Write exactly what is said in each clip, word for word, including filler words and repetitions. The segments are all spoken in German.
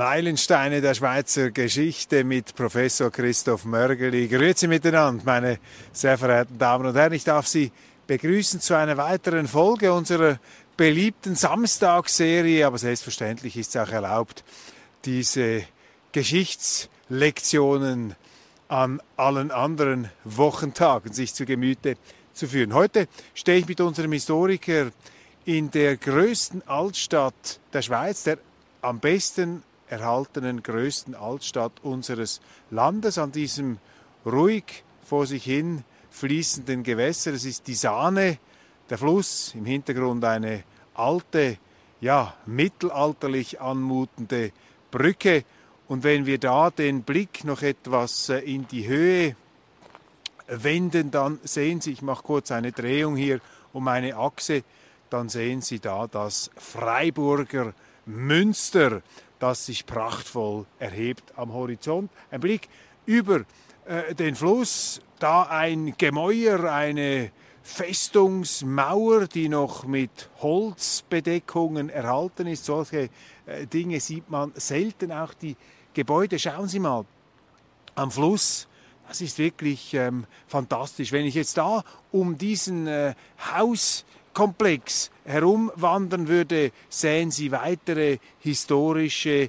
Meilensteine der Schweizer Geschichte mit Professor Christoph Mörgeli. Grüezi miteinander, meine sehr verehrten Damen und Herren. Ich darf Sie begrüßen zu einer weiteren Folge unserer beliebten Samstagsserie. Aber selbstverständlich ist es auch erlaubt, diese Geschichtslektionen an allen anderen Wochentagen sich zu Gemüte zu führen. Heute stehe ich mit unserem Historiker in der größten Altstadt der Schweiz, der am besten erhaltenen größten Altstadt unseres Landes, an diesem ruhig vor sich hin fließenden Gewässer. Es ist die Saane, der Fluss, im Hintergrund eine alte, ja, mittelalterlich anmutende Brücke. Und wenn wir da den Blick noch etwas in die Höhe wenden, dann sehen Sie, ich mache kurz eine Drehung hier um eine Achse, dann sehen Sie da das Freiburger Münster, das sich prachtvoll erhebt am Horizont. Ein Blick über äh, den Fluss, da ein Gemäuer, eine Festungsmauer, die noch mit Holzbedeckungen erhalten ist. Solche äh, Dinge sieht man selten, auch die Gebäude. Schauen Sie mal, am Fluss, das ist wirklich ähm, fantastisch. Wenn ich jetzt da um diesen äh, Haus Komplex herumwandern würde, sehen Sie weitere historische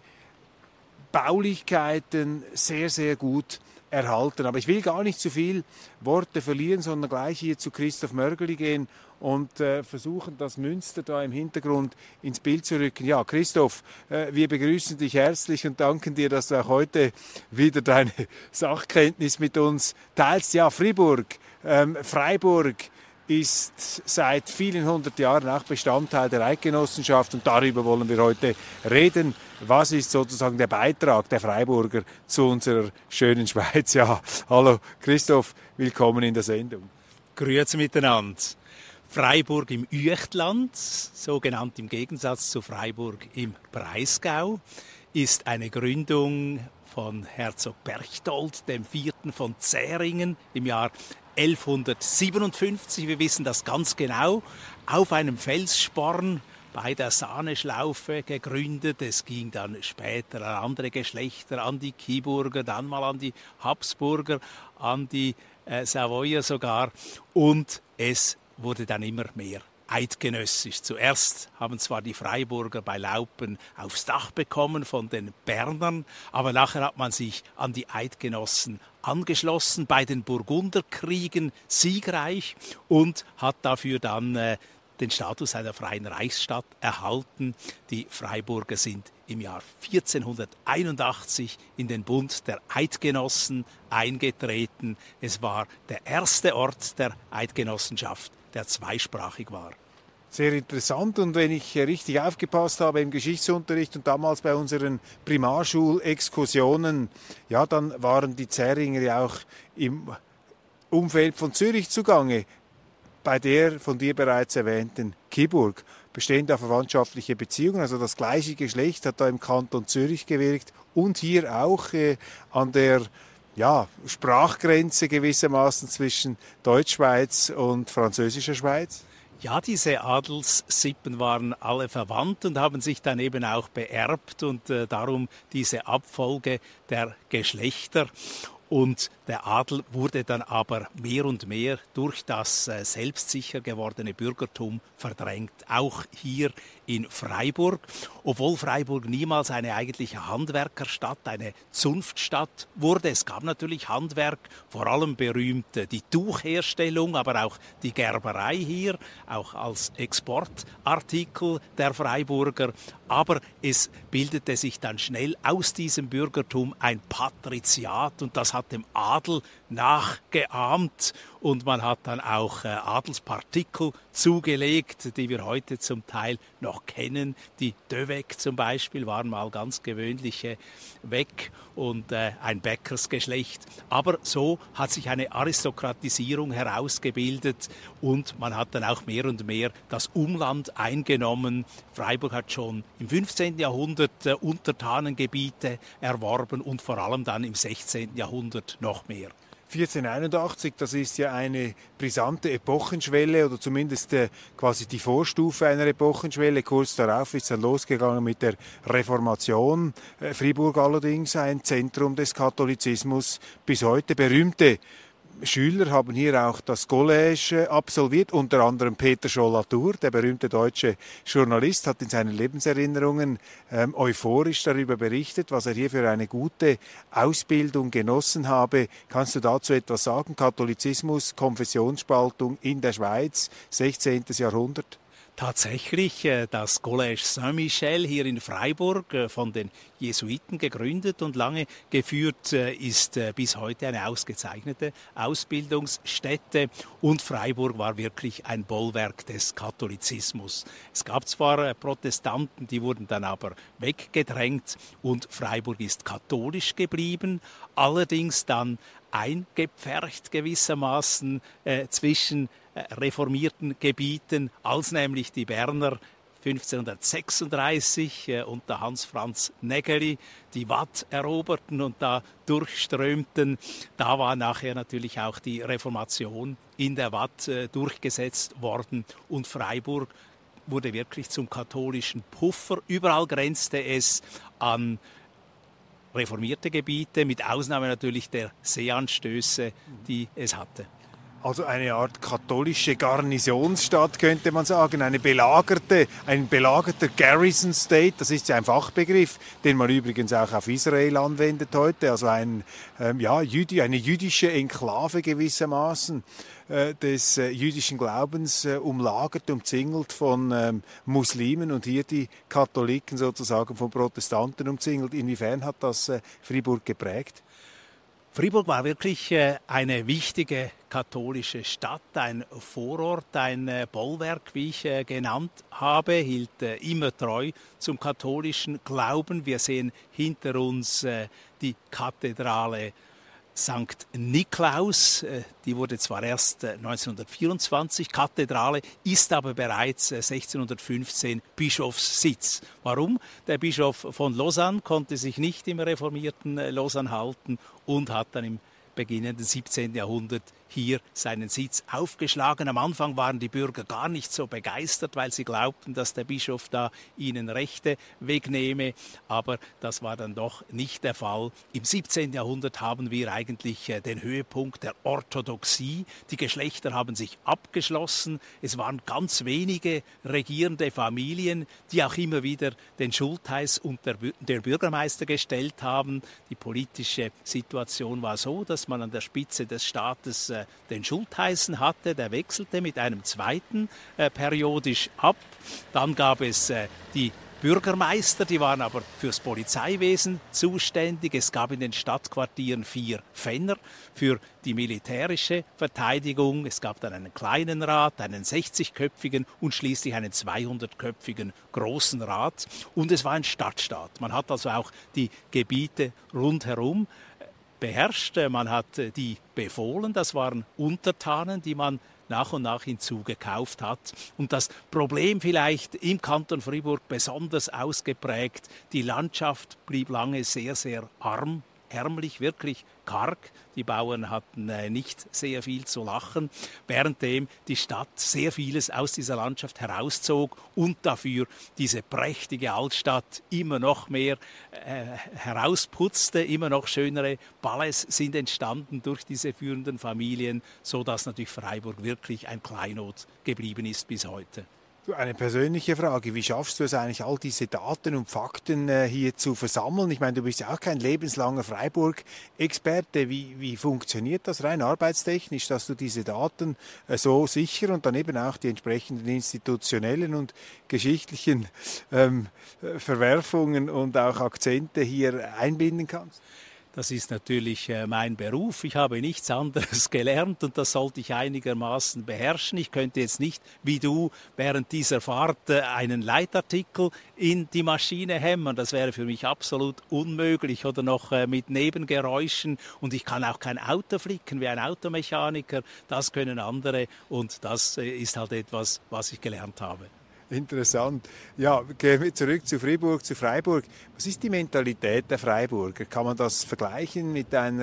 Baulichkeiten sehr, sehr gut erhalten. Aber ich will gar nicht zu viel Worte verlieren, sondern gleich hier zu Christoph Mörgeli gehen und äh, versuchen, das Münster da im Hintergrund ins Bild zu rücken. Ja, Christoph, äh, wir begrüßen dich herzlich und danken dir, dass du auch heute wieder deine Sachkenntnis mit uns teilst. Ja, Fribourg, ähm, Freiburg ist seit vielen hundert Jahren auch Bestandteil der Eidgenossenschaft und darüber wollen wir heute reden. Was ist sozusagen der Beitrag der Freiburger zu unserer schönen Schweiz? Ja, hallo Christoph, willkommen in der Sendung. Grüezi miteinander. Freiburg im Üechtland, so genannt im Gegensatz zu Freiburg im Breisgau, ist eine Gründung von Herzog Berchtold, dem Vierten von Zähringen, im Jahr elfhundertsiebenundfünfzig, wir wissen das ganz genau, auf einem Felssporn bei der Saaneschlaufe gegründet. Es ging dann später an andere Geschlechter, an die Kiburger, dann mal an die Habsburger, an die äh, Savoyer sogar. Und es wurde dann immer mehr eidgenössisch. Zuerst haben zwar die Freiburger bei Laupen aufs Dach bekommen von den Bernern, aber nachher hat man sich an die Eidgenossen angeschlossen, bei den Burgunderkriegen siegreich und hat dafür dann äh, den Status einer freien Reichsstadt erhalten. Die Freiburger sind im Jahr vierzehnhunderteinundachtzig in den Bund der Eidgenossen eingetreten. Es war der erste Ort der Eidgenossenschaft, der zweisprachig war. Sehr interessant, und wenn ich richtig aufgepasst habe im Geschichtsunterricht und damals bei unseren Primarschulexkursionen, ja, dann waren die Zähringer ja auch im Umfeld von Zürich zugange. Bei der von dir bereits erwähnten Kiburg bestehen da verwandtschaftliche Beziehungen, also das gleiche Geschlecht hat da im Kanton Zürich gewirkt und hier auch äh, an der ja, Sprachgrenze gewissermaßen zwischen Deutschschweiz und französischer Schweiz? Ja, diese Adelssippen waren alle verwandt und haben sich dann eben auch beerbt und äh, darum diese Abfolge der Geschlechter. Und der Adel wurde dann aber mehr und mehr durch das äh, selbstsicher gewordene Bürgertum verdrängt, auch hier in Freiburg. Obwohl Freiburg niemals eine eigentliche Handwerkerstadt, eine Zunftstadt wurde. Es gab natürlich Handwerk, vor allem berühmt äh, die Tuchherstellung, aber auch die Gerberei hier, auch als Exportartikel der Freiburger. Aber es bildete sich dann schnell aus diesem Bürgertum ein Patriziat und das hat dem Adel nachgeahmt und man hat dann auch äh, Adelspartikel zugelegt, die wir heute zum Teil noch kennen. Die Döweg zum Beispiel waren mal ganz gewöhnliche Weg und äh, ein Bäckersgeschlecht. Aber so hat sich eine Aristokratisierung herausgebildet und man hat dann auch mehr und mehr das Umland eingenommen. Freiburg hat schon im fünfzehnten Jahrhundert äh, Untertanengebiete erworben und vor allem dann im sechzehnten Jahrhundert noch mehr. vierzehnhunderteinundachtzig, das ist ja eine brisante Epochenschwelle oder zumindest äh, quasi die Vorstufe einer Epochenschwelle. Kurz darauf ist es losgegangen mit der Reformation. Äh, Fribourg allerdings ein Zentrum des Katholizismus bis heute. Berühmte Schüler haben hier auch das Collège absolviert, unter anderem Peter Scholl-Latour, der berühmte deutsche Journalist, hat in seinen Lebenserinnerungen ähm, euphorisch darüber berichtet, was er hier für eine gute Ausbildung genossen habe. Kannst du dazu etwas sagen? Katholizismus, Konfessionsspaltung in der Schweiz, sechzehnten. Jahrhundert? Tatsächlich, das Collège Saint-Michel hier in Freiburg, von den Jesuiten gegründet und lange geführt, ist bis heute eine ausgezeichnete Ausbildungsstätte. Und Freiburg war wirklich ein Bollwerk des Katholizismus. Es gab zwar Protestanten, die wurden dann aber weggedrängt und Freiburg ist katholisch geblieben, allerdings dann eingepfercht gewissermaßen äh, zwischen reformierten Gebieten, als nämlich die Berner fünfzehnhundertsechsunddreißig äh, unter Hans Franz Nägeli die Watt eroberten und da durchströmten. Da war nachher natürlich auch die Reformation in der Watt äh, durchgesetzt worden und Freiburg wurde wirklich zum katholischen Puffer. Überall grenzte es an reformierte Gebiete, mit Ausnahme natürlich der Seeanstöße, die es hatte. Also eine Art katholische Garnisonsstadt, könnte man sagen, eine belagerte, ein belagerter Garrison State, das ist ja ein Fachbegriff, den man übrigens auch auf Israel anwendet heute, also ein, ähm, ja, Jüdi, eine jüdische Enklave gewissermaßen äh, des äh, jüdischen Glaubens, äh, umlagert, umzingelt von ähm, Muslimen und hier die Katholiken sozusagen von Protestanten umzingelt. Inwiefern hat das äh, Fribourg geprägt? Fribourg war wirklich eine wichtige katholische Stadt, ein Vorort, ein Bollwerk, wie ich genannt habe, hielt immer treu zum katholischen Glauben. Wir sehen hinter uns die Kathedrale Sankt Niklaus, die wurde zwar erst neunzehnhundertvierundzwanzig Kathedrale, ist aber bereits sechzehnhundertfünfzehn Bischofssitz. Warum? Der Bischof von Lausanne konnte sich nicht im reformierten Lausanne halten und hat dann im beginnenden siebzehnten. Jahrhundert hier seinen Sitz aufgeschlagen. Am Anfang waren die Bürger gar nicht so begeistert, weil sie glaubten, dass der Bischof da ihnen Rechte wegnehme. Aber das war dann doch nicht der Fall. Im siebzehnten. Jahrhundert haben wir eigentlich den Höhepunkt der Orthodoxie. Die Geschlechter haben sich abgeschlossen. Es waren ganz wenige regierende Familien, die auch immer wieder den Schultheiß unter der Bürgermeister gestellt haben. Die politische Situation war so, dass man an der Spitze des Staates äh, den Schultheißen hatte, der wechselte mit einem zweiten äh, periodisch ab. Dann gab es äh, die Bürgermeister, die waren aber fürs Polizeiwesen zuständig. Es gab in den Stadtquartieren vier Fenner für die militärische Verteidigung. Es gab dann einen kleinen Rat, einen sechzigköpfigen und schließlich einen zweihundertköpfigen großen Rat. Und es war ein Stadtstaat. Man hat also auch die Gebiete rundherum beherrscht. Man hat die befohlen. Das waren Untertanen, die man nach und nach hinzugekauft hat. Und das Problem vielleicht im Kanton Fribourg besonders ausgeprägt, die Landschaft blieb lange sehr, sehr arm, ärmlich, wirklich karg. Die Bauern hatten äh, nicht sehr viel zu lachen, währenddem die Stadt sehr vieles aus dieser Landschaft herauszog und dafür diese prächtige Altstadt immer noch mehr äh, herausputzte, immer noch schönere Palais sind entstanden durch diese führenden Familien, sodass natürlich Freiburg wirklich ein Kleinod geblieben ist bis heute. Eine persönliche Frage, wie schaffst du es eigentlich, all diese Daten und Fakten äh, hier zu versammeln? Ich meine, du bist ja auch kein lebenslanger Freiburg-Experte. Wie, wie funktioniert das rein arbeitstechnisch, dass du diese Daten äh, so sicher und dann eben auch die entsprechenden institutionellen und geschichtlichen ähm, Verwerfungen und auch Akzente hier einbinden kannst? Das ist natürlich mein Beruf. Ich habe nichts anderes gelernt und das sollte ich einigermaßen beherrschen. Ich könnte jetzt nicht, wie du, während dieser Fahrt einen Leitartikel in die Maschine hämmern. Das wäre für mich absolut unmöglich oder noch mit Nebengeräuschen. Und ich kann auch kein Auto flicken wie ein Automechaniker. Das können andere und das ist halt etwas, was ich gelernt habe. Interessant. Ja, gehen wir zurück zu Fribourg, zu Freiburg. Was ist die Mentalität der Freiburger? Kann man das vergleichen mit einer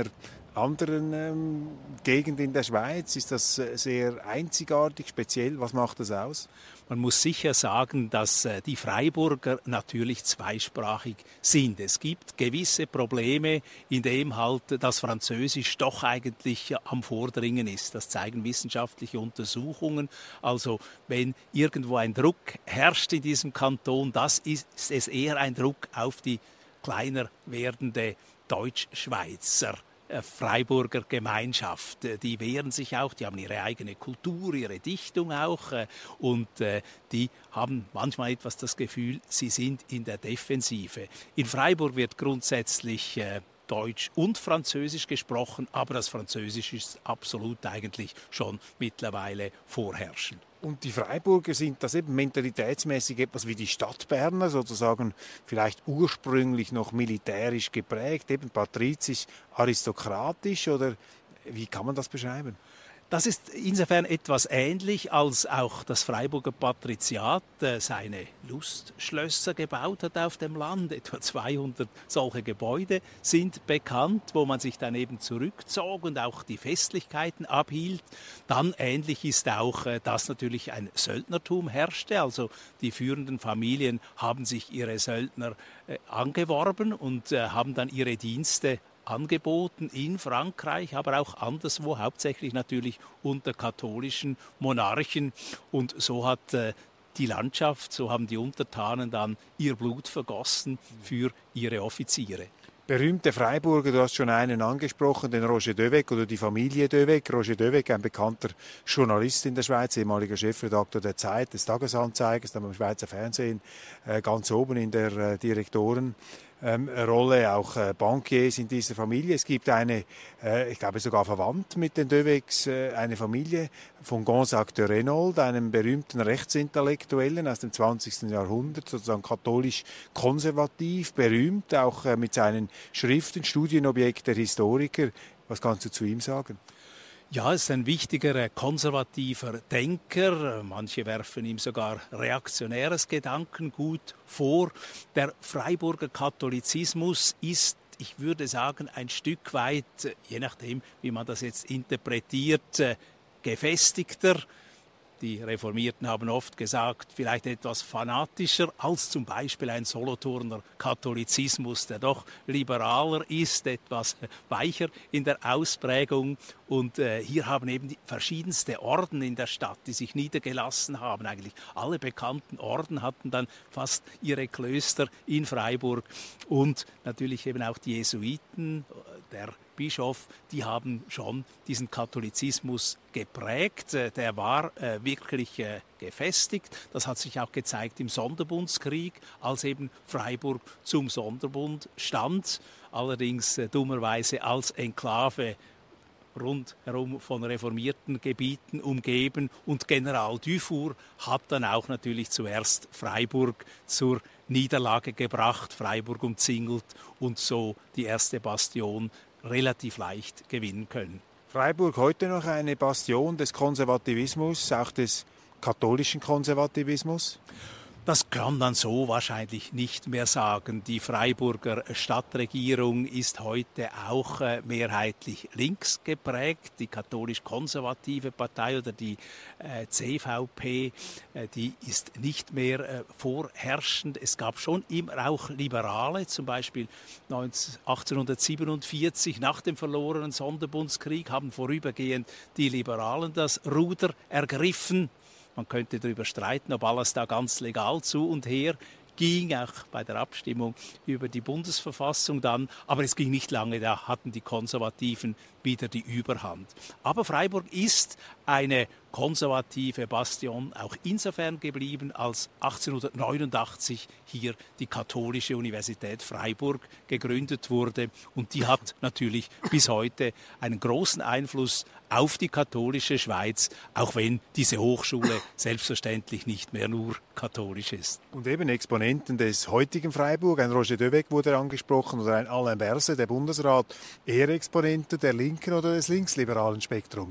anderen ähm, Gegenden in der Schweiz? Ist das äh, sehr einzigartig, speziell? Was macht das aus? Man muss sicher sagen, dass äh, die Freiburger natürlich zweisprachig sind. Es gibt gewisse Probleme, in dem halt das Französisch doch eigentlich am Vordringen ist. Das zeigen wissenschaftliche Untersuchungen. Also wenn irgendwo ein Druck herrscht in diesem Kanton, das ist es eher ein Druck auf die kleiner werdende Deutschschweizer Freiburger Gemeinschaft. Die wehren sich auch, die haben ihre eigene Kultur, ihre Dichtung auch und die haben manchmal etwas das Gefühl, sie sind in der Defensive. In Freiburg wird grundsätzlich Deutsch und Französisch gesprochen, aber das Französisch ist absolut eigentlich schon mittlerweile vorherrschend. Und die Freiburger sind das eben mentalitätsmäßig etwas wie die Stadtberner, sozusagen vielleicht ursprünglich noch militärisch geprägt, eben patrizisch, aristokratisch, oder wie kann man das beschreiben? Das ist insofern etwas ähnlich, als auch das Freiburger Patriziat äh, seine Lustschlösser gebaut hat auf dem Land. Etwa zweihundert solche Gebäude sind bekannt, wo man sich dann eben zurückzog und auch die Festlichkeiten abhielt. Dann ähnlich ist auch, äh, dass natürlich ein Söldnertum herrschte. Also die führenden Familien haben sich ihre Söldner äh, angeworben und äh, haben dann ihre Dienste angeboten in Frankreich, aber auch anderswo, hauptsächlich natürlich unter katholischen Monarchen. Und so hat äh, die Landschaft, so haben die Untertanen dann ihr Blut vergossen für ihre Offiziere. Berühmte Freiburger, du hast schon einen angesprochen, den Roger Döweg oder die Familie Döweg. Roger Döweg, ein bekannter Journalist in der Schweiz, ehemaliger Chefredakteur der Zeit, des Tagesanzeigers, dann beim Schweizer Fernsehen, äh, ganz oben in der äh, Direktoren. Ähm, Rolle, auch äh, Bankiers in dieser Familie. Es gibt eine, äh, ich glaube sogar verwandt mit den Döwegs, äh, eine Familie von Gonzague de Reynold, einem berühmten Rechtsintellektuellen aus dem zwanzigsten Jahrhundert, sozusagen katholisch-konservativ, berühmt, auch äh, mit seinen Schriften, Studienobjekt der Historiker. Was kannst du zu ihm sagen? Ja, er ist ein wichtiger konservativer Denker. Manche werfen ihm sogar reaktionäres Gedankengut vor. Der Freiburger Katholizismus ist, ich würde sagen, ein Stück weit, je nachdem, wie man das jetzt interpretiert, gefestigter. Die Reformierten haben oft gesagt, vielleicht etwas fanatischer als zum Beispiel ein Solothurner Katholizismus, der doch liberaler ist, etwas weicher in der Ausprägung. Und äh, hier haben eben die verschiedenste Orden in der Stadt, die sich niedergelassen haben. Eigentlich alle bekannten Orden hatten dann fast ihre Klöster in Freiburg. Und natürlich eben auch die Jesuiten, der Bischof, die haben schon diesen Katholizismus geprägt. Der war äh, wirklich äh, gefestigt. Das hat sich auch gezeigt im Sonderbundskrieg, als eben Freiburg zum Sonderbund stand. Allerdings äh, dummerweise als Enklave rundherum von reformierten Gebieten umgeben. Und General Dufour hat dann auch natürlich zuerst Freiburg zur Niederlage gebracht, Freiburg umzingelt und so die erste Bastion relativ leicht gewinnen können. Freiburg heute noch eine Bastion des Konservativismus, auch des katholischen Konservativismus? Das kann man so wahrscheinlich nicht mehr sagen. Die Freiburger Stadtregierung ist heute auch äh, mehrheitlich links geprägt. Die katholisch-konservative Partei oder die äh, C V P, äh, die ist nicht mehr äh, vorherrschend. Es gab schon immer auch Liberale, zum Beispiel achtzehnhundertsiebenundvierzig nach dem verlorenen Sonderbundskrieg haben vorübergehend die Liberalen das Ruder ergriffen. Man könnte darüber streiten, ob alles da ganz legal zu und her ging, auch bei der Abstimmung über die Bundesverfassung dann. Aber es ging nicht lange, da hatten die Konservativen wieder die Überhand. Aber Freiburg ist eine konservative Bastion auch insofern geblieben, als achtzehnhundertneunundachtzig hier die Katholische Universität Freiburg gegründet wurde. Und die hat natürlich bis heute einen großen Einfluss auf die katholische Schweiz, auch wenn diese Hochschule selbstverständlich nicht mehr nur katholisch ist. Und eben Exponenten des heutigen Freiburg, ein Roger Döweg wurde angesprochen oder ein Alain Berset, der Bundesrat, eher Exponenten der linken oder des linksliberalen Spektrums?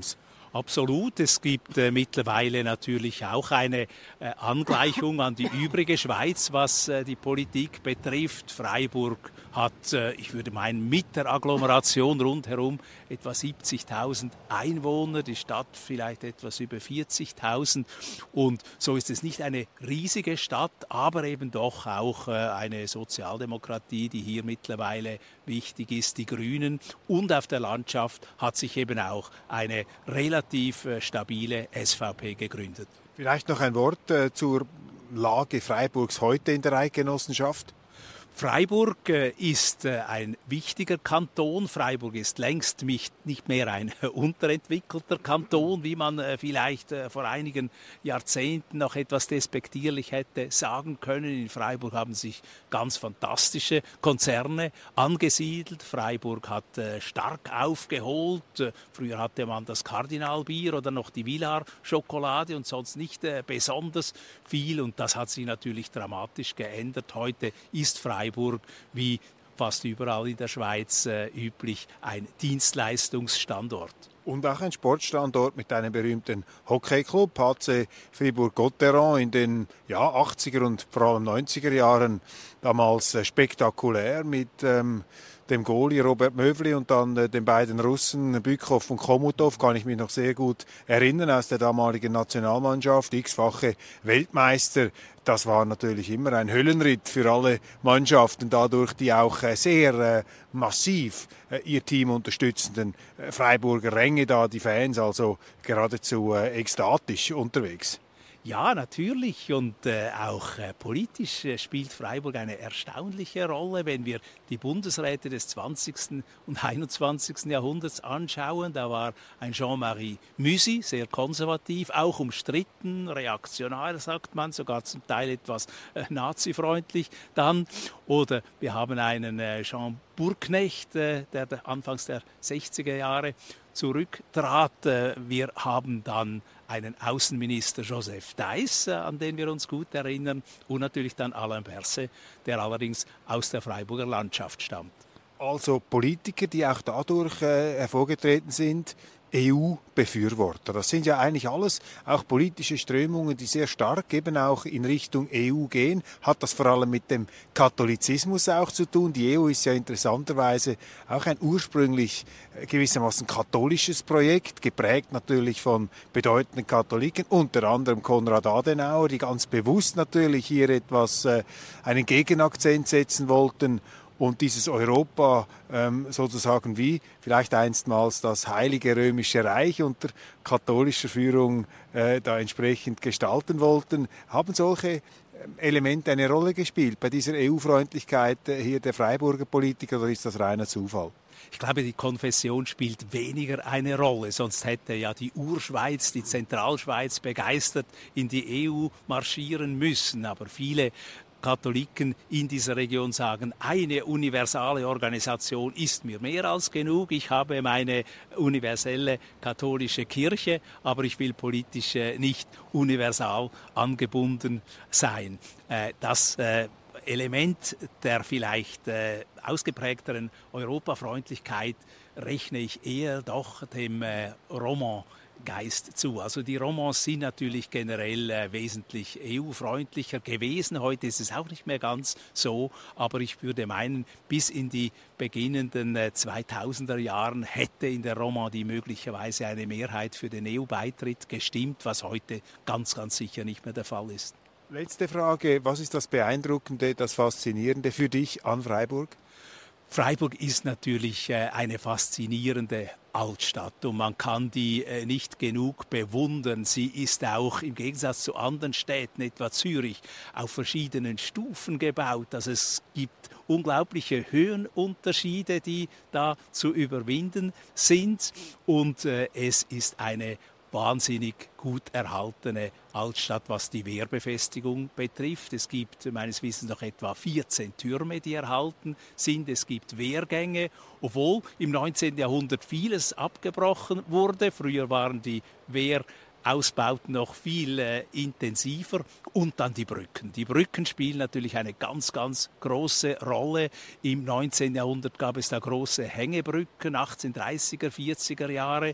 Absolut. Es gibt äh, mittlerweile natürlich auch eine äh, Angleichung an die übrige Schweiz, was äh, die Politik betrifft. Freiburg hat, äh, ich würde meinen, mit der Agglomeration rundherum etwa siebzigtausend Einwohner, die Stadt vielleicht etwas über vierzigtausend. Und so ist es nicht eine riesige Stadt, aber eben doch auch äh, eine Sozialdemokratie, die hier mittlerweile wichtig ist, die Grünen. Und auf der Landschaft hat sich eben auch eine relativ relativ stabile S V P gegründet. Vielleicht noch ein Wort äh, zur Lage Freiburgs heute in der Eidgenossenschaft. Freiburg äh, ist äh, ein wichtiger Kanton. Freiburg ist längst nicht, nicht mehr ein äh, unterentwickelter Kanton, wie man äh, vielleicht äh, vor einigen Jahrzehnten noch etwas despektierlich hätte sagen können. In Freiburg haben sich ganz fantastische Konzerne angesiedelt. Freiburg hat äh, stark aufgeholt. Äh, früher hatte man das Kardinalbier oder noch die Villar-Schokolade und sonst nicht äh, besonders viel. Und das hat sich natürlich dramatisch geändert. Heute ist Freiburg wie fast überall in der Schweiz äh, üblich ein Dienstleistungsstandort. Und auch ein Sportstandort mit einem berühmten Hockeyclub, H C Fribourg-Gotteron, in den ja, achtziger und vor allem neunziger Jahren damals äh, spektakulär mit ähm, dem Goalie Robert Mövli und dann äh, den beiden Russen Bykov und Chomutov, kann ich mich noch sehr gut erinnern, aus der damaligen Nationalmannschaft, x-fache Weltmeister. Das war natürlich immer ein Höllenritt für alle Mannschaften, dadurch die auch äh, sehr äh, massiv äh, ihr Team unterstützenden äh, Freiburger Ränge da, die Fans, also geradezu äh, ekstatisch unterwegs. Ja, natürlich. Und äh, auch äh, politisch äh, spielt Freiburg eine erstaunliche Rolle, wenn wir die Bundesräte des zwanzigsten und einundzwanzigsten Jahrhunderts anschauen. Da war ein Jean-Marie Musi, sehr konservativ, auch umstritten, reaktionär, sagt man, sogar zum Teil etwas äh, nazifreundlich dann. Oder wir haben einen äh, Jean Burknecht, äh, der anfangs der sechziger Jahre zurücktrat. Wir haben dann einen Außenminister Joseph Deiss, an den wir uns gut erinnern, und natürlich dann Alain Berset, der allerdings aus der Freiburger Landschaft stammt. Also Politiker, die auch dadurch äh, hervorgetreten sind, E U-Befürworter. Das sind ja eigentlich alles auch politische Strömungen, die sehr stark eben auch in Richtung E U gehen. Hat das vor allem mit dem Katholizismus auch zu tun? Die E U ist ja interessanterweise auch ein ursprünglich gewissermaßen katholisches Projekt, geprägt natürlich von bedeutenden Katholiken, unter anderem Konrad Adenauer, die ganz bewusst natürlich hier etwas, äh, einen Gegenakzent setzen wollten. Und dieses Europa ähm, sozusagen wie vielleicht einstmals das Heilige Römische Reich unter katholischer Führung äh, da entsprechend gestalten wollten, haben solche Elemente eine Rolle gespielt bei dieser E U-Freundlichkeit äh, hier der Freiburger Politiker, oder ist das reiner Zufall? Ich glaube, die Konfession spielt weniger eine Rolle, sonst hätte ja die Urschweiz, die Zentralschweiz begeistert in die E U marschieren müssen. Aber viele Katholiken in dieser Region sagen, eine universale Organisation ist mir mehr als genug. Ich habe meine universelle katholische Kirche, aber ich will politisch nicht universal angebunden sein. Das Element der vielleicht ausgeprägteren Europafreundlichkeit rechne ich eher doch dem Roman Geist zu. Also die Romans sind natürlich generell äh, wesentlich E U-freundlicher gewesen. Heute ist es auch nicht mehr ganz so, aber ich würde meinen, bis in die beginnenden äh, zweitausender Jahren hätte in der Romandie möglicherweise eine Mehrheit für den E U-Beitritt gestimmt, was heute ganz, ganz sicher nicht mehr der Fall ist. Letzte Frage, was ist das Beeindruckende, das Faszinierende für dich an Freiburg? Freiburg ist natürlich äh, eine faszinierende Altstadt und man kann die äh, nicht genug bewundern. Sie ist auch im Gegensatz zu anderen Städten, etwa Zürich, auf verschiedenen Stufen gebaut. Also es gibt unglaubliche Höhenunterschiede, die da zu überwinden sind, und äh, es ist eine wahnsinnig gut erhaltene Altstadt, was die Wehrbefestigung betrifft. Es gibt meines Wissens noch etwa vierzehn Türme, die erhalten sind. Es gibt Wehrgänge, obwohl im neunzehnten Jahrhundert vieles abgebrochen wurde. Früher waren die Wehrausbauten noch viel äh, intensiver. Und dann die Brücken. Die Brücken spielen natürlich eine ganz, ganz große Rolle. Im neunzehnten Jahrhundert gab es da große Hängebrücken, achtzehnhundertdreißiger, vierziger Jahre.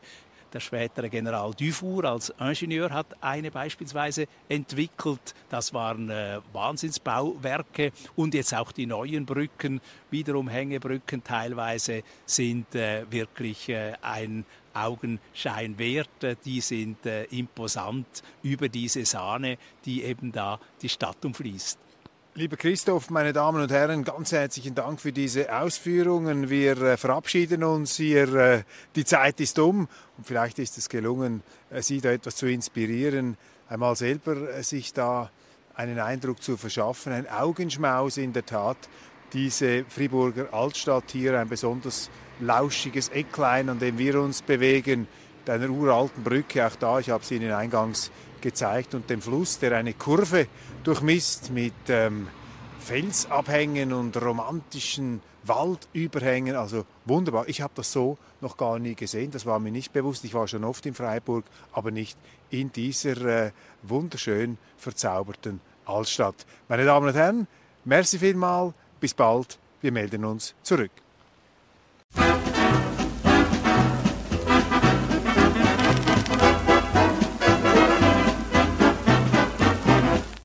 Der spätere General Dufour als Ingenieur hat eine beispielsweise entwickelt. Das waren äh, Wahnsinnsbauwerke. Und jetzt auch die neuen Brücken, wiederum Hängebrücken teilweise, sind äh, wirklich äh, ein Augenschein wert. Die sind äh, imposant über diese Sahne, die eben da die Stadt umfließt. Lieber Christoph, meine Damen und Herren, ganz herzlichen Dank für diese Ausführungen. Wir äh, verabschieden uns hier. Äh, die Zeit ist um und vielleicht ist es gelungen, äh, Sie da etwas zu inspirieren, einmal selber äh, sich da einen Eindruck zu verschaffen. Ein Augenschmaus in der Tat. Diese Friburger Altstadt hier, ein besonders lauschiges Ecklein, an dem wir uns bewegen, mit einer uralten Brücke, auch da, ich habe sie Ihnen eingangs gezeigt, und dem Fluss, der eine Kurve durchmisst mit ähm, Felsabhängen und romantischen Waldüberhängen. Also wunderbar. Ich habe das so noch gar nie gesehen. Das war mir nicht bewusst. Ich war schon oft in Freiburg, aber nicht in dieser äh, wunderschön verzauberten Altstadt. Meine Damen und Herren, merci vielmal. Bis bald. Wir melden uns zurück.